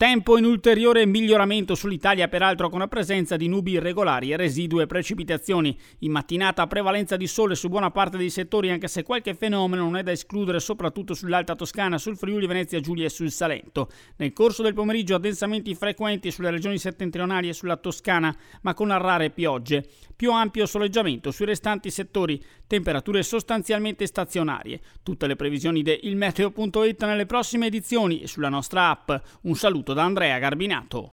Tempo in ulteriore miglioramento sull'Italia, peraltro con la presenza di nubi irregolari e residue precipitazioni. In mattinata prevalenza di sole su buona parte dei settori, anche se qualche fenomeno non è da escludere soprattutto sull'Alta Toscana, sul Friuli Venezia Giulia e sul Salento. Nel corso del pomeriggio addensamenti frequenti sulle regioni settentrionali e sulla Toscana, ma con rare piogge. Più ampio soleggiamento sui restanti settori, temperature sostanzialmente stazionarie. Tutte le previsioni di ilmeteo.it nelle prossime edizioni e sulla nostra app. Un saluto da Andrea Garbinato.